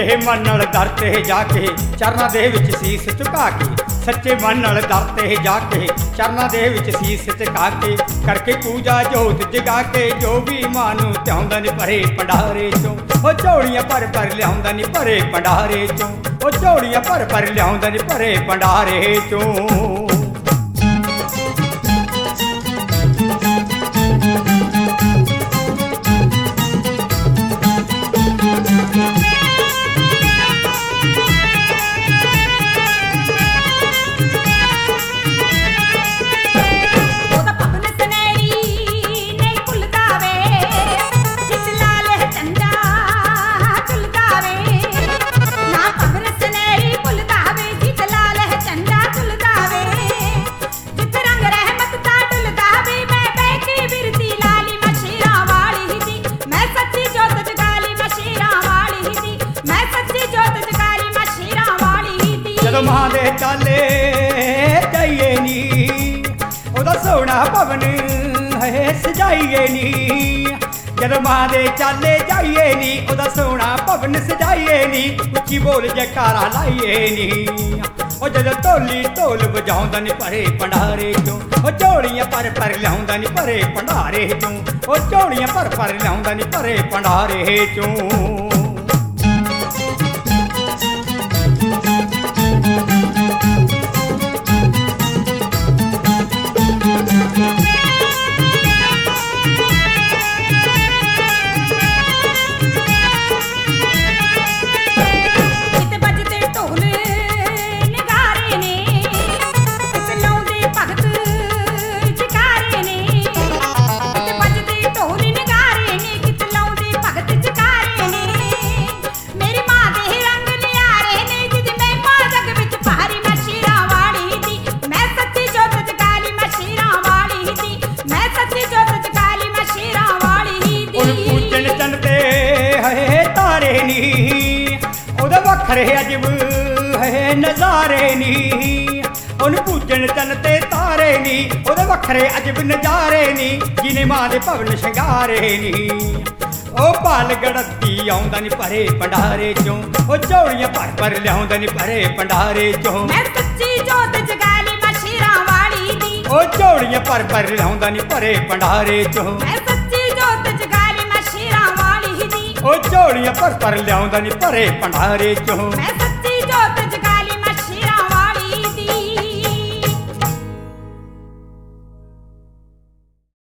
ਸੱਚੇ ਮਨ ਨਾਲ ਦਰ ਤੇ ਜਾ ਕੇ ਚਰਨਾਂ ਦੇ ਵਿੱਚ ਸੀਸ ਝੁਕਾ ਕੇ, ਸੱਚੇ ਮਨ ਨਾਲ ਦਰ ਤੇ ਜਾ ਕੇ ਚਰਨਾਂ ਦੇ ਵਿੱਚ ਸੀਸ ਝੁਕਾ ਕੇ, ਕਰਕੇ ਪੂਜਾ ਜੋਤ ਜਗਾ ਕੇ ਜੋ ਵੀ ਮਾਂ ਨੂੰ ਧਿਆਉਂਦਾ ਨੀ ਭਰੇ ਭੰਡਾਰੇ ਚੋਂ। ਉਹ ਝੋਲੀਆਂ ਭਰ ਭਰ ਲਿਆਉਂਦਾ ਨੀ ਭਰੇ ਭੰਡਾਰੇ ਚੋਂ, ਉਹ ਝੋਲੀਆਂ ਭਰ ਭਰ ਲਿਆਉਂਦਾ ਨੀ ਭਰੇ ਭੰਡਾਰੇ ਚੋਂ। ਜਦੋਂ ਮਾਂ ਦੇ ਚਾਲੇ ਜਾਈਏ ਨੀ ਉਹਦਾ ਸੋਹਣਾ ਭਵਨ ਹੈ ਸਜਾਈਏ ਨੀ, ਜਦੋਂ ਮਾਂ ਦੇ ਚਾਲੇ ਜਾਈਏ ਨੀ ਉਹਦਾ ਸੋਹਣਾ ਭਵਨ ਸਜਾਈਏ ਨੀ, ਉੱਚੀ ਬੋਲ ਜੈਕਾਰਾ ਲਾਈਏ ਨੀ। ਉਹ ਜਦੋਂ ਢੋਲੀ ਢੋਲ ਵਜਾਉਂਦਾ ਨੀ ਭਰੇ ਭੰਡਾਰੇ ਚੋਂ, ਉਹ ਝੋਲੀਆਂ ਭਰ ਭਰ ਲਿਆਉਂਦਾ ਨੀ ਭਰੇ ਭੰਡਾਰੇ ਚੋਂ, ਉਹ ਝੋਲੀਆਂ ਭਰ ਭਰ ਲਿਆਉਂਦਾ ਨੀ ਭਰੇ ਭੰਡਾਰੇ ਚੋਂ। ਉਹਦੇ ਵੱਖਰੇ ਅਜਬ ਹੈ ਨਜ਼ਾਰੇ ਨੀ, ਉਹਨੂੰ ਪੂਜਣ ਚੰਨ ਤੇ ਤਾਰੇ ਨੀ, ਉਹਦੇ ਵੱਖਰੇ ਅਜਬ ਨਜ਼ਾਰੇ ਨੀ, ਜਿਹਨੇ ਮਾਂ ਦੇ ਭਵਨ ਸ਼ਿੰਗਾਰੇ ਨੀ। ਉਹ ਪਾਲ ਗੜਤੀ ਆਉਂਦਾ ਨੀ ਭਰੇ ਭੰਡਾਰੇ ਚੋਂ, ਉਹ ਝੋਲੀਆਂ ਭਰ ਭਰ ਲਿਆਉਂਦਾ ਨੀ ਭਰੇ ਭੰਡਾਰੇ ਚੋਂ। ਮੈਂ ਸੱਚੀ ਜੋਤ ਜਗਾ ਲਈ ਮੈਂ ਸ਼ੇਰਾਂ ਵਾਲੀ ਦੀ, ਉਹ ਝੋਲੀਆਂ ਭਰ ਭਰ ਲਿਆਉਂਦਾ ਨੀ ਭਰੇ ਭੰਡਾਰੇ ਚੋਂ। ਮੈਂ ਸੱਚੀ ਜੋਤ ਜਗਾ ਲਈ ਮੈਂ ਸ਼ੇਰਾਂ ਵਾਲੀ ਦੀ, ਉਹ ਝੋਲੀਆਂ ਭਰ ਭਰ ਲਿਆਉਂਦਾ ਨੀ ਭਰੇ ਭੰਡਾਰੇ ਚੋਂ।